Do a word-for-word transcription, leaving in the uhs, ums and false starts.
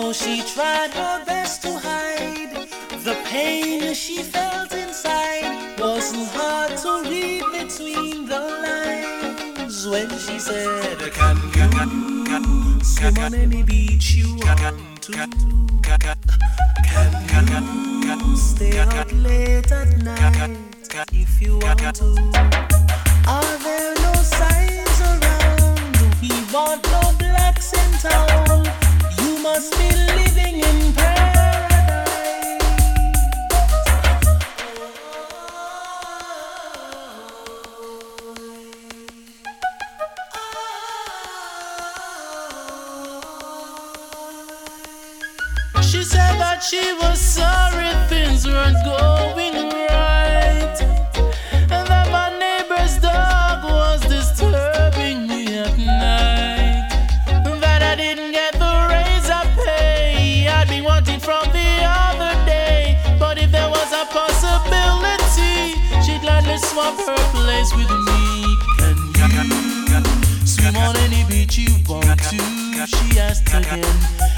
Though she tried her best to hide the pain she felt inside, wasn't hard to read between the lines when she said, can you swim on any beach you want to? Can you stay out late at night if you want to? Are there no signs around? We want no blacks in town. You must be living in paradise. She said that she was sorry things weren't going right, and that my neighbor's dog was disturbing me at night, that I didn't get the raise I pay I'd be wanting from the other day. But if there was a possibility, she'd gladly swap her place with me. Can you swim on any beach you want to? She asked again.